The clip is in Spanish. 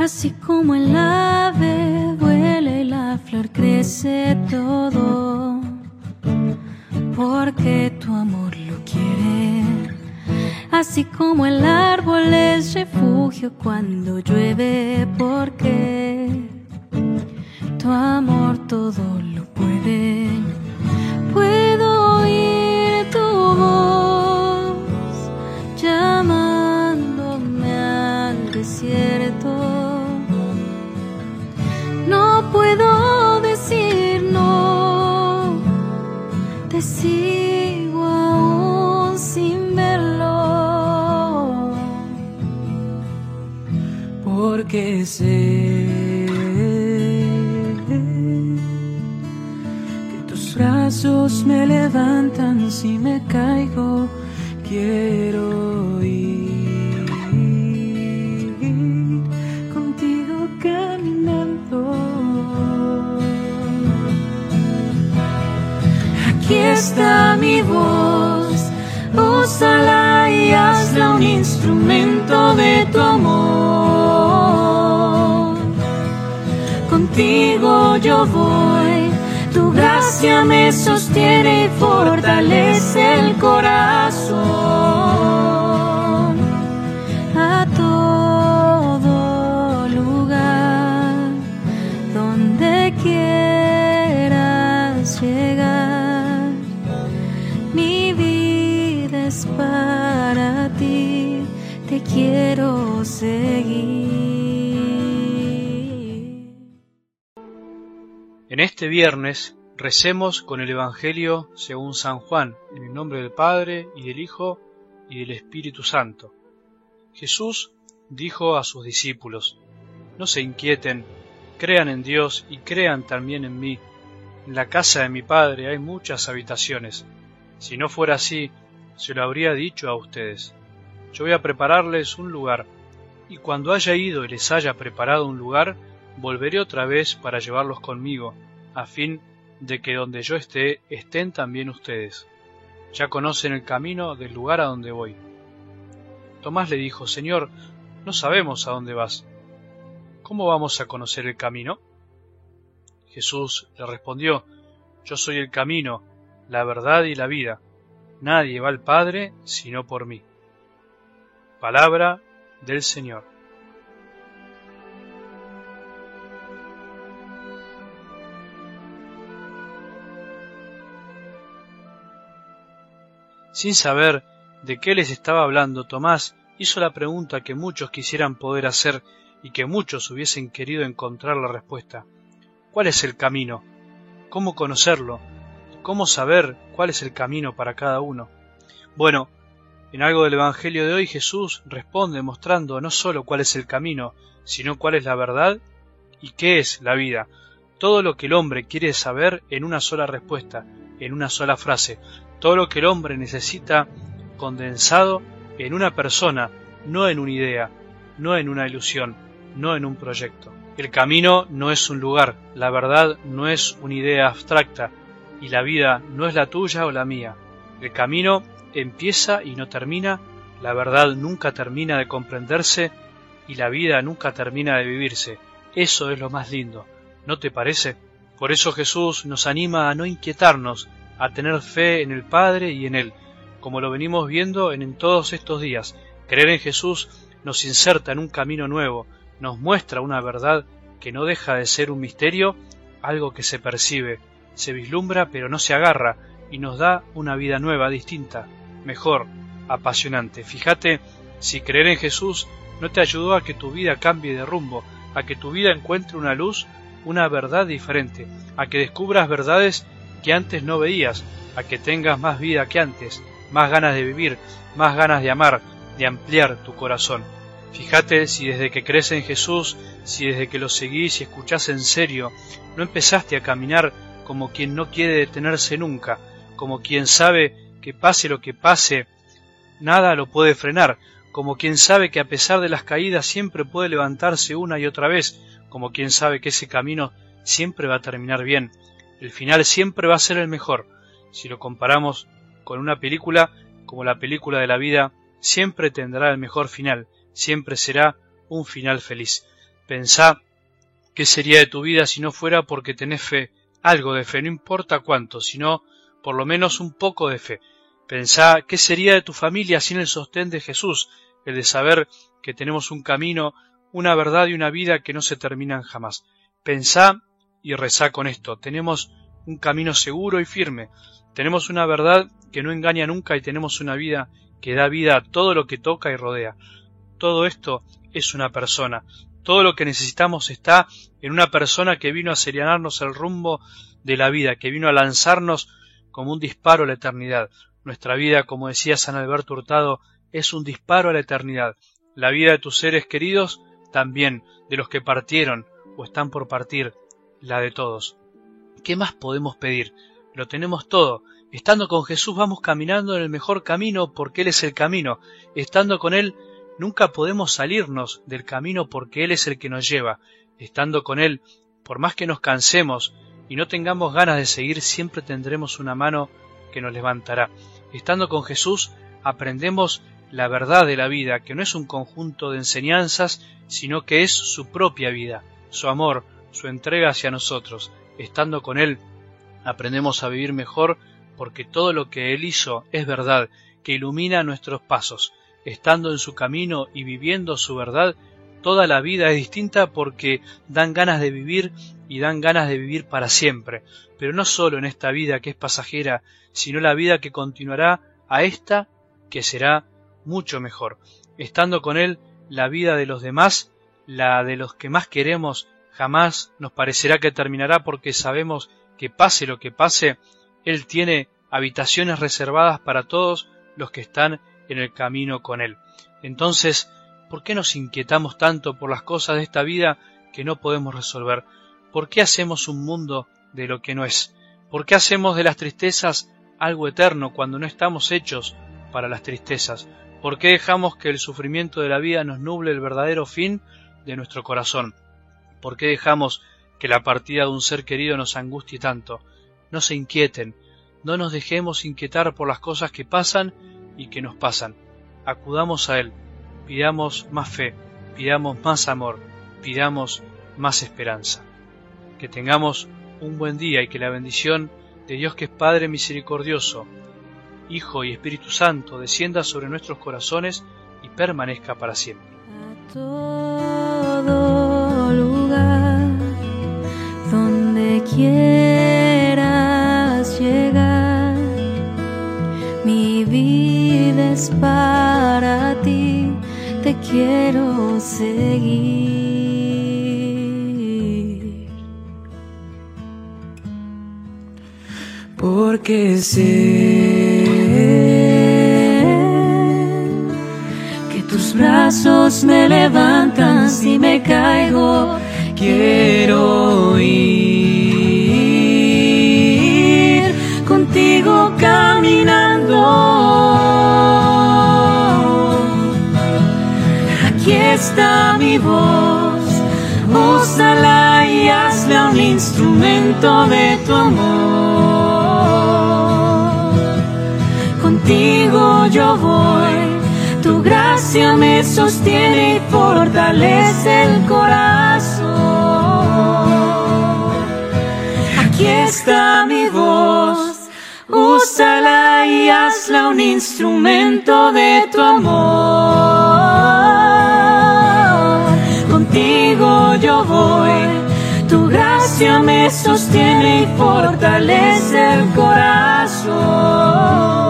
Así como el ave vuela y la flor crece todo, porque tu amor lo quiere. Así como el árbol es refugio cuando llueve, porque tu amor todo lo puede. Puedo oír tu voz llamándome al desierto. No puedo decir no, te sigo aún sin verlo, porque sé que tus brazos me levantan si me caigo. Quiero ir contigo caminando. Aquí está mi voz, úsala y hazla un instrumento de tu amor. Contigo yo voy, tu gracia me sostiene y fortalece el corazón. A todo lugar donde quieras llegar, mi vida es para ti, te quiero seguir. En este viernes recemos con el Evangelio según San Juan, en el nombre del Padre, y del Hijo, y del Espíritu Santo. Jesús dijo a sus discípulos: no se inquieten, crean en Dios y crean también en mí. En la casa de mi Padre hay muchas habitaciones. Si no fuera así, se lo habría dicho a ustedes. Yo voy a prepararles un lugar, y cuando haya ido y les haya preparado un lugar, volveré otra vez para llevarlos conmigo, a fin de que donde yo esté, estén también ustedes. Ya conocen el camino del lugar a donde voy. Tomás le dijo: Señor, no sabemos a dónde vas. ¿Cómo vamos a conocer el camino? Jesús le respondió: Yo soy el camino, la verdad y la vida. Nadie va al Padre sino por mí. Palabra del Señor. Sin saber de qué les estaba hablando, Tomás hizo la pregunta que muchos quisieran poder hacer y que muchos hubiesen querido encontrar la respuesta. ¿Cuál es el camino? ¿Cómo conocerlo? ¿Cómo saber cuál es el camino para cada uno? Bueno, en algo del Evangelio de hoy Jesús responde mostrando no solo cuál es el camino, sino cuál es la verdad y qué es la vida. Todo lo que el hombre quiere saber en una sola respuesta, en una sola frase. Todo lo que el hombre necesita condensado en una persona, no en una idea, no en una ilusión, no en un proyecto. El camino no es un lugar, la verdad no es una idea abstracta, y la vida no es la tuya o la mía. El camino empieza y no termina, la verdad nunca termina de comprenderse, y la vida nunca termina de vivirse. Eso es lo más lindo, ¿no te parece? Por eso Jesús nos anima a no inquietarnos, a tener fe en el Padre y en Él, como lo venimos viendo en todos estos días. Creer en Jesús nos inserta en un camino nuevo, nos muestra una verdad que no deja de ser un misterio, algo que se percibe, se vislumbra pero no se agarra, y nos da una vida nueva, distinta, mejor, apasionante. Fíjate si creer en Jesús no te ayudó a que tu vida cambie de rumbo, a que tu vida encuentre una luz, una verdad diferente, a que descubras verdades que antes no veías, a que tengas más vida que antes, más ganas de vivir, más ganas de amar, de ampliar tu corazón. Fíjate si desde que crees en Jesús, si desde que lo seguís y escuchás en serio, no empezaste a caminar como quien no quiere detenerse nunca, como quien sabe que pase lo que pase, nada lo puede frenar, como quien sabe que a pesar de las caídas siempre puede levantarse una y otra vez, como quien sabe que ese camino siempre va a terminar bien. El final siempre va a ser el mejor. Si lo comparamos con una película, como la película de la vida, siempre tendrá el mejor final, siempre será un final feliz. Pensá qué sería de tu vida si no fuera porque tenés fe, algo de fe, no importa cuánto, sino por lo menos un poco de fe. Pensá qué sería de tu familia sin el sostén de Jesús, el de saber que tenemos un camino, una verdad y una vida que no se terminan jamás. Pensá y rezá con esto. Tenemos un camino seguro y firme. Tenemos una verdad que no engaña nunca y tenemos una vida que da vida a todo lo que toca y rodea. Todo esto es una persona. Todo lo que necesitamos está en una persona que vino a serenarnos el rumbo de la vida, que vino a lanzarnos como un disparo a la eternidad. Nuestra vida, como decía San Alberto Hurtado, es un disparo a la eternidad. La vida de tus seres queridos, también, de los que partieron o están por partir, la de todos. ¿Qué más podemos pedir? Lo tenemos todo. Estando con Jesús vamos caminando en el mejor camino porque Él es el camino. Estando con Él nunca podemos salirnos del camino porque Él es el que nos lleva. Estando con Él, por más que nos cansemos y no tengamos ganas de seguir, siempre tendremos una mano que nos levantará. Estando con Jesús aprendemos la verdad de la vida, que no es un conjunto de enseñanzas, sino que es su propia vida, su amor, su entrega hacia nosotros. Estando con Él aprendemos a vivir mejor porque todo lo que Él hizo es verdad, que ilumina nuestros pasos. Estando en su camino y viviendo su verdad, toda la vida es distinta porque dan ganas de vivir y dan ganas de vivir para siempre, pero no solo en esta vida que es pasajera, sino la vida que continuará a esta que será mucho mejor. Estando con Él, la vida de los demás, la de los que más queremos, jamás nos parecerá que terminará porque sabemos que pase lo que pase, Él tiene habitaciones reservadas para todos los que están en el camino con Él. Entonces, ¿por qué nos inquietamos tanto por las cosas de esta vida que no podemos resolver? ¿Por qué hacemos un mundo de lo que no es? ¿Por qué hacemos de las tristezas algo eterno cuando no estamos hechos para las tristezas? ¿Por qué dejamos que el sufrimiento de la vida nos nuble el verdadero fin de nuestro corazón? ¿Por qué dejamos que la partida de un ser querido nos angustie tanto? No se inquieten, no nos dejemos inquietar por las cosas que pasan y que nos pasan. Acudamos a Él, pidamos más fe, pidamos más amor, pidamos más esperanza. Que tengamos un buen día y que la bendición de Dios, que es Padre misericordioso, Hijo y Espíritu Santo, descienda sobre nuestros corazones y permanezca para siempre. A todo lugar donde quieras llegar, mi vida es para ti, te quiero seguir. Porque sé que tus brazos me levantan si me caigo. Quiero ir contigo caminando. Aquí está mi voz, úsala y hazla un instrumento de tu amor. Contigo yo voy, tu gracia me sostiene y fortalece el corazón. Aquí está mi voz, úsala y hazla un instrumento de tu amor. Contigo yo voy, tu gracia me sostiene y fortalece el corazón.